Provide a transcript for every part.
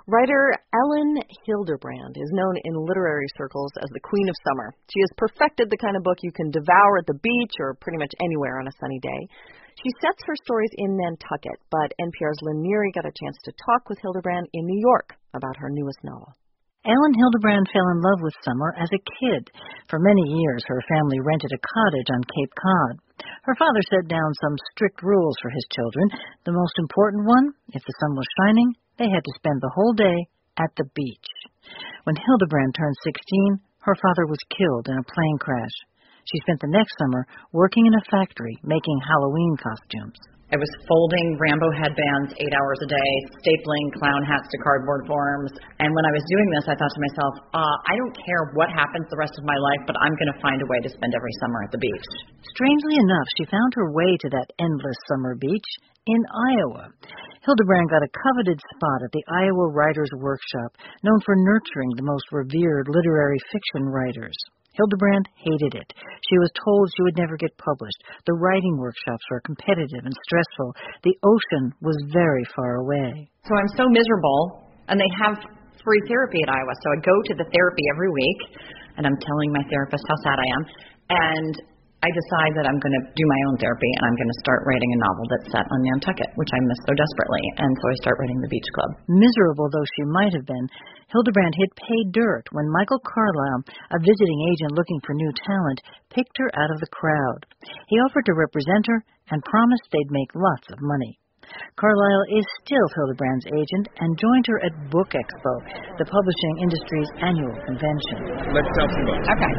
Writer Elin Hilderbrand is known in literary circles as the Queen of Summer. She has perfected the kind of book you can devour at the beach or pretty much anywhere on a sunny day. She sets her stories in Nantucket, but NPR's Lynn Neary got a chance to talk with Hilderbrand in New York about her newest novel. Elin Hilderbrand fell in love with summer as a kid. For many years, her family rented a cottage on Cape Cod. Her father set down some strict rules for his children. The most important one, if the sun was shining, they had to spend the whole day at the beach. When Hilderbrand turned 16, her father was killed in a plane crash. She spent the next summer working in a factory making Halloween costumes. I was folding Rambo headbands 8 hours a day, stapling clown hats to cardboard forms. And when I was doing this, I thought to myself, I don't care what happens the rest of my life, but I'm going to find a way to spend every summer at the beach. Strangely enough, she found her way to that endless summer beach in Iowa. Hilderbrand got a coveted spot at the Iowa Writers' Workshop, known for nurturing the most revered literary fiction writers. Hilderbrand hated it. She was told she would never get published. The writing workshops were competitive and stressful. The ocean was very far away. So I'm so miserable, and they have free therapy at Iowa. So I go to the therapy every week, and I'm telling my therapist how sad I am. And I decide that I'm going to do my own therapy, and I'm going to start writing a novel that's set on Nantucket, which I miss so desperately. And so I start writing The Beach Club. Miserable though she might have been, Hilderbrand hit pay dirt when Michael Carlisle, a visiting agent looking for new talent, picked her out of the crowd. He offered to represent her and promised they'd make lots of money. Carlisle is still Hilderbrand's agent and joined her at Book Expo, the publishing industry's annual convention. Let's sell some books. Okay.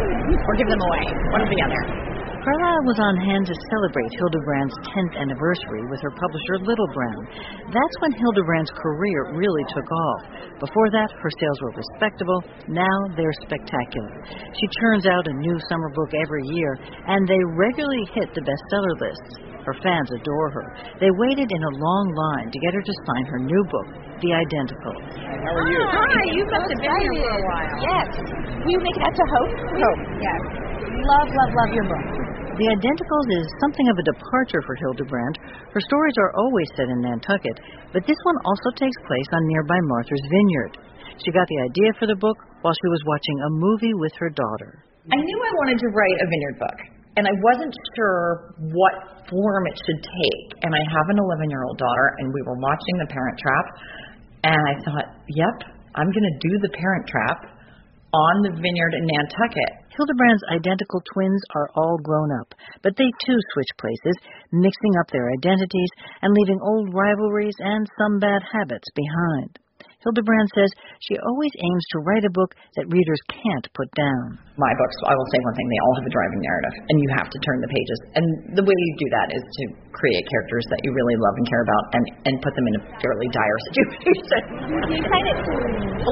Or give them away. One or the other. Carlisle was on hand to celebrate Hilderbrand's 10th anniversary with her publisher Little Brown. That's when Hilderbrand's career really took off. Before that, her sales were respectable. Now they're spectacular. She churns out a new summer book every year, and they regularly hit the bestseller lists. Her fans adore her. They waited in a long line to get her to sign her new book, The Identicals. How are you? Hi, you must have been here for a while. Yes. Will you make it out to Hope? Hope, yes. Love your book. The Identicals is something of a departure for Hilderbrand. Her stories are always set in Nantucket, but this one also takes place on nearby Martha's Vineyard. She got the idea for the book while she was watching a movie with her daughter. I knew I wanted to write a vineyard book, and I wasn't sure what form it should take. And I have an 11-year-old daughter, and we were watching The Parent Trap, and I thought, yep, I'm going to do The Parent Trap on the vineyard in Nantucket. Hilderbrand's identical twins are all grown up, but they too switch places, mixing up their identities and leaving old rivalries and some bad habits behind. Hilderbrand says she always aims to write a book that readers can't put down. My books, I will say one thing, they all have a driving narrative, and you have to turn the pages. And the way you do that is to create characters that you really love and care about and put them in a fairly dire situation. You sign it to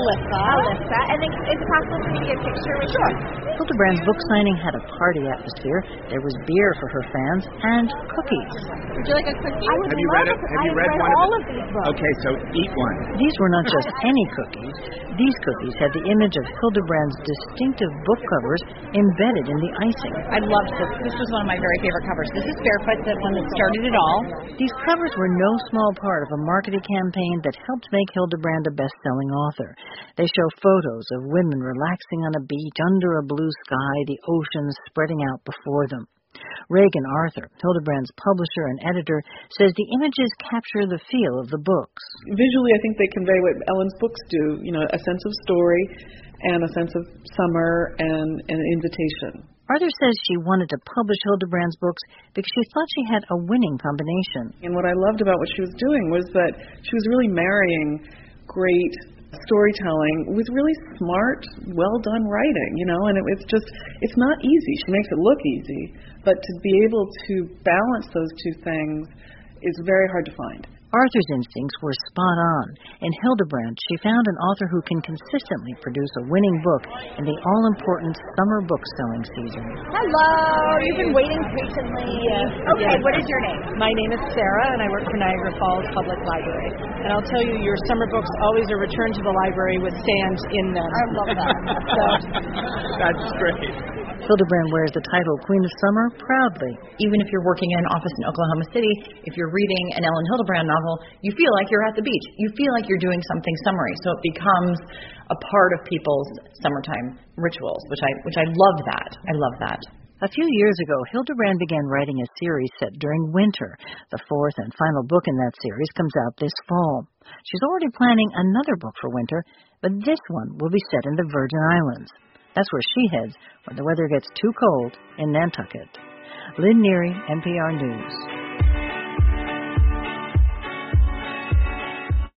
Alyssa, and then is it possible for me to get a picture with you? Hilderbrand's book signing had a party atmosphere. There was beer for her fans and cookies. Would you like a cookie? Have you read it? Have you read one all of of these books. Okay, so eat one. These were not just any cookies. These cookies had the image of Hilderbrand's distinctive book covers embedded in the icing. I loved this. This was one of my very favorite covers. This is Barefoot, the one that started it all. These covers were no small part of a marketing campaign that helped make Hilderbrand a best-selling author. They show photos of women relaxing on a beach under a blue sky, the ocean spreading out before them. Reagan Arthur, Hilderbrand's publisher and editor, says the images capture the feel of the books. Visually, I think they convey what Ellen's books do, a sense of story and a sense of summer and an invitation. Arthur says she wanted to publish Hilderbrand's books because she thought she had a winning combination. And what I loved about what she was doing was that she was really marrying great storytelling with really smart, well-done writing, and it's not easy. She makes it look easy, but to be able to balance those two things is very hard to find. Arthur's instincts were spot on. In Hilderbrand, she found an author who can consistently produce a winning book in the all-important summer book-selling season. Hello, you've been waiting patiently. Okay, what is your name? My name is Sarah, and I work for Niagara Falls Public Library. And I'll tell you, your summer books always are returned to the library with sand in them. I love that. That's great. Hilderbrand wears the title Queen of Summer proudly. Even if you're working in an office in Oklahoma City, if you're reading an Elin Hilderbrand novel, novel, you feel like you're at the beach. You feel like you're doing something summery. So it becomes a part of people's summertime rituals, which I love that. I love that. A few years ago, Hildebrand began writing a series set during winter. The fourth and final book in that series comes out this fall. She's already planning another book for winter, but this one will be set in the Virgin Islands. That's where she heads when the weather gets too cold in Nantucket. Lynn Neary, NPR News.